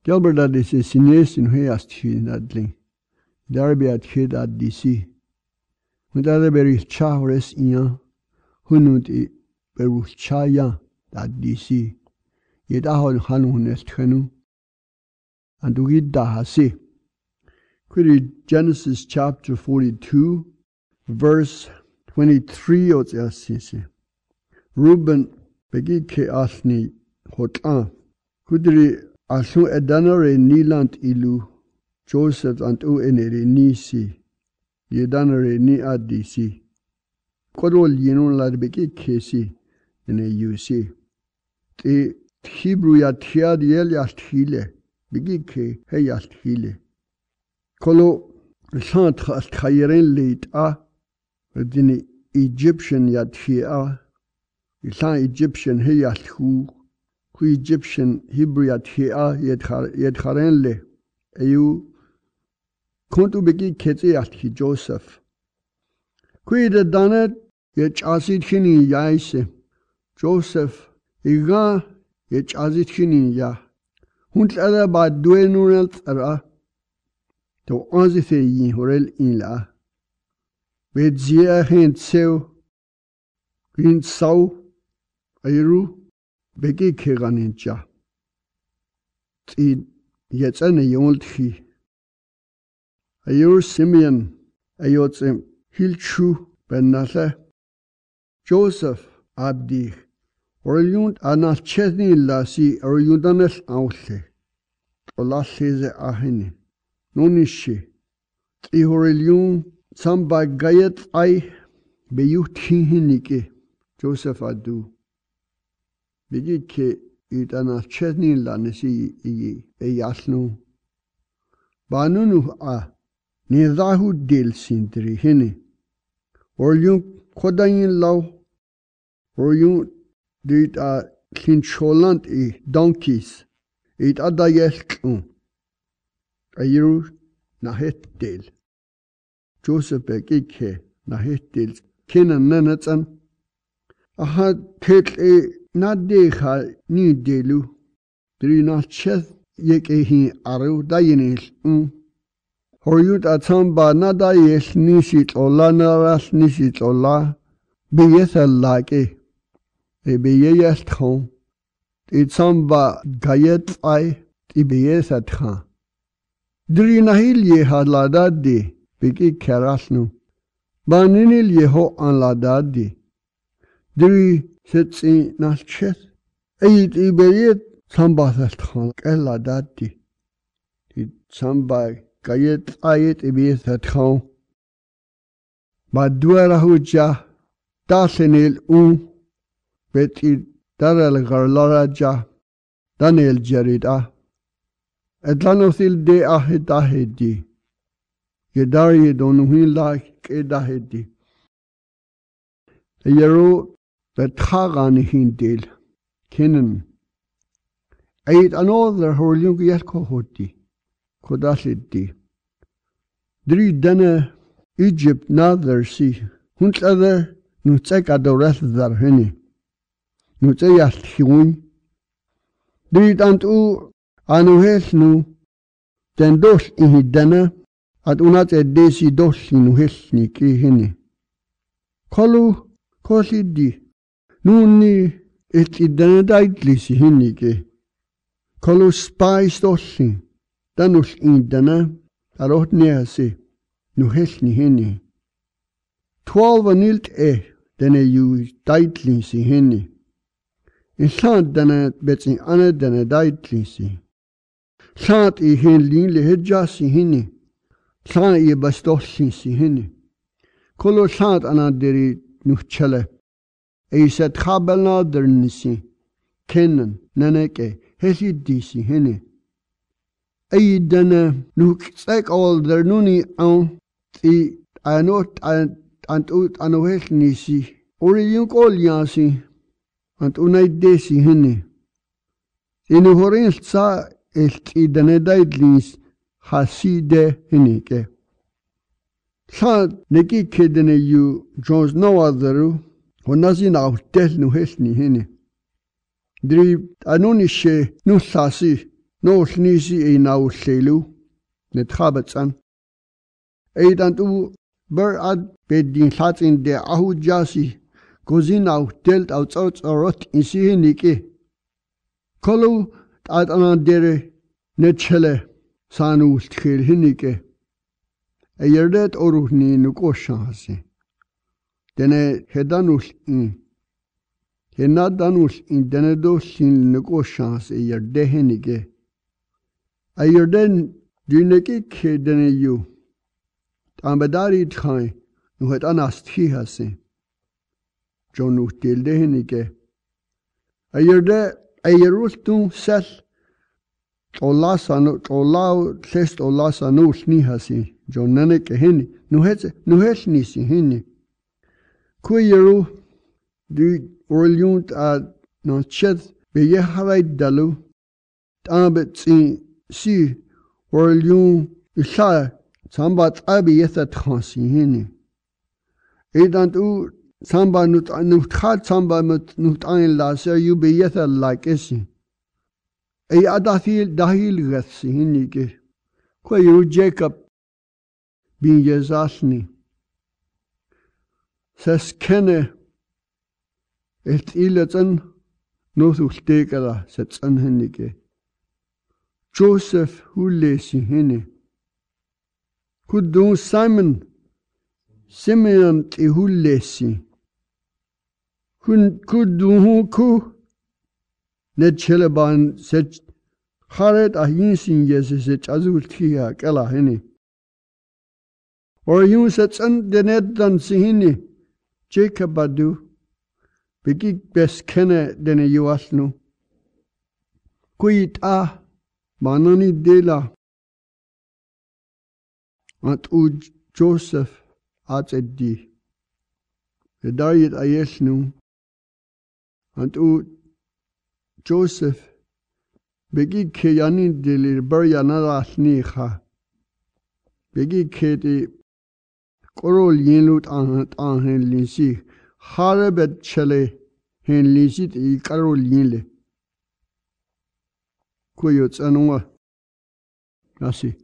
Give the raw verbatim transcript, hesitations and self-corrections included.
Gilbert at is a sines in Hayas Chin Adling. Darby at Head at D C. With other very chahres in Hunut Beruch Chaya at D C. Yet ahon Hanunet Henu and to read Dahasi. Quit Genesis chapter forty-two, verse twenty-three of the Assisi. Reuben begike asni hotla. Kudri asu edanare nilant ilu. Joseph and u enere nisi. Yedanare ni adisi. Kodol yenun lad begike si in a U C. The Hebrew yatiad yel yasthile. Begike he yasthile. Kolo centre Khayren late a. The Egyptian yatia. The Egyptian he yathu. Ku Egyptian Hebrew yatia yedharen le. Ayu. Kontu begi kete yathi Joseph. Ku de danet yet asit hini yaise. Joseph iga yet asit hini ya. Hunt ada ba duenunelt ara. To anzithe yin horel in la. With zia hint seu. Green sau. Ayru. Begi keganinja. Tid yet an a yolti. Ayur Simeon. Ayotzem. Hilchu. Benathe. Joseph. Abdi. Oriunt ana chesni lasi. Oriundanes outhe. Olasese ahini. Nonishi. Ihorelium. Samba gayet I. Beyutinike. Joseph adu. Begike itana chesni lanesi i eyasnu. Banunu a. Nizahu del sindri hini. Orium kodayin law. Orium dit a kincholant i donkeys. It adayelkun. Ayru nahet del. Joseph begike nahet del. Kenan nanatan. Aha tet e nadeha ni delu. Dri not cheth yek ehi aru dayinil. Horyut atamba nadayel nisit ola naras nisit ola. Beyetha lake. E beyeyest hon. Itsamba gayet I. I beyetha than. Dri nahil ye hadladadi. Begi karasnu. Baninil yeho an ladadi. Dri sits in nachet. Eit ibeyet sambathast khan eladadi. It samba gayet ayet ibeyet khan. Baduara huja. Dasenil un. Beti daral garlaraja. Daniel jarida. Edlanothil de ahedahedi. Yedari donuhin like edahedi. Yero bethagan hindil. Kennen. Ait another horlung yelko hoti. Kodasidi. Dri dana Egypt nather si. Hunt other nutsek adorath dar hini. Nutsayat hiwin. Dri tant u anuhes nu. Den dos in hidana. At unat e desi dos in uhesni ki hini. Kolu kosidi. Nuni et idana daitlisi hini ke. Kolu spice dosin. Danus indana. Arot nease. Nuhesni hini. Twelve anilt e. Dene yu daitlisi hini. Insaan dana betsin ane dana daitlisi. Saat i hin lin le hedjasi hini. Saat i bastosin si hini. Kolo saat anaderi nuchele. Eiset khabelna dernisi. Kennen naneke hesi disi hini. Ei dana nuksek all dernuni an. Ti anot ant ut anohes nisi. Ori yunk all yasi. Ant unai desi hini. Inu horin sa est idane daidlins haside hinike. Sa neki kedene yu Jones no otheru. Honazin au tel nu hesni hini. Dri anunishe nu sasi. نول نيسي اي ناول ليلو نتخابت عن ايضا تو برعد بدين حاتين دي اهو جاسي كوزين او تلت او تصوت اروت انسيه نيكي كلو تعد انا ديري نتشله سانو تخيل هنيكي ايردت اوروهني نقوشان هسي دنه هدانوش ان هنا دانوش ان دنه دوشين نقوشان هسي ايرده هنيكي ايردن دينكي كي دنه يو تان بداري تخاين نوهد انا استخي هسي جونو تيلده هنيكي ايرده ايروستون سل طولا سانو طولا تلست طولا سانو شني هسي جوننه كهني نوهز نوهش نيسي هني كويرو دي ورليون تا نانشد بيه هراي دالو تامبت سي سي ورليون إشار سامبات أبي يثت خانسي هني إذا تو سامبا نوت نوتخات سامبا نوت عين لاسر يو بيثت لايك إسي أي أداثيل داهيل غثي هني كي كويرو جيكب بين يزاسني سسكنه التيلتن نوثو ستيكرا ستسن هني كي جوزيف هوليسي هني كدو سايمون سيميون تي هوليسي كدو هو كو نتشلبان ست خارت أهينسين يزي ست أزول تيها كلا هني وريون ستسن دندن سهني جيكب بدو بيجيك بس كنا دنا يواسنو كويت آه ماناني ديلا أتو جوزيف أتدي هداية أيشنو أتو جوزيف بيجيك كياني ديلي بريا نراسني خا بيجيك كيتي قرول ينلوت آهن آهن لنسي خاربت شلي هن لنسي تي قرول ينلي كويوت أنوا ناسي